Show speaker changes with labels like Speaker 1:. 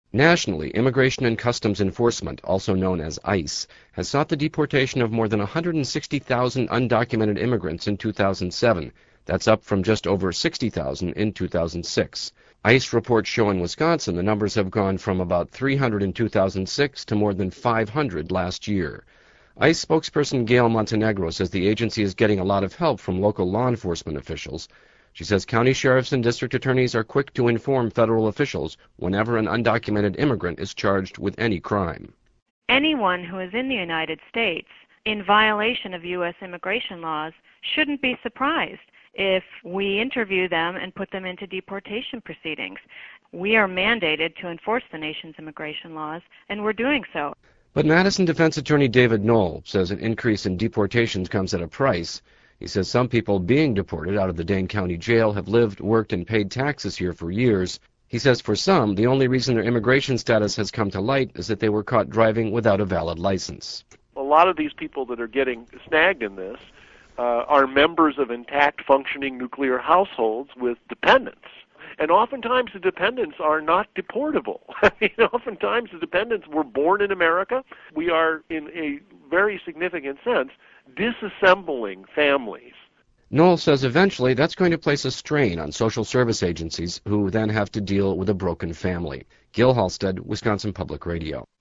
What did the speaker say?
Speaker 1: Nationally, Immigration and Customs Enforcement, also known as ICE, has sought the deportation of more than 160,000 undocumented immigrants in 2007. That's up from just over 60,000 in 2006. ICE reports show in Wisconsin the numbers have gone from about 300 in 2006 to more than 500 last year. ICE spokesperson Gail Montenegro says the agency is getting a lot of help from local law enforcement officials. She says county sheriffs and district attorneys are quick to inform federal officials whenever an undocumented immigrant is charged with any crime.
Speaker 2: Anyone who is in the United States in violation of U.S. immigration laws shouldn't be surprised if we interview them and put them into deportation proceedings. We are mandated to enforce the nation's immigration laws, and we're doing so.
Speaker 1: But Madison defense attorney David Knoll says an increase in deportations comes at a price. He says some people being deported out of the Dane County Jail have lived, worked, and paid taxes here for years. He says for some, the only reason their immigration status has come to light is that they were caught driving without a valid license.
Speaker 3: A lot of these people that are getting snagged in this are members of intact, functioning nuclear households with dependents. And oftentimes the dependents are not deportable. I mean, oftentimes the dependents were born in America. We are, in a very significant sense, disassembling families.
Speaker 1: Knoll says eventually that's going to place a strain on social service agencies who then have to deal with a broken family. Gil Halstead, Wisconsin Public Radio.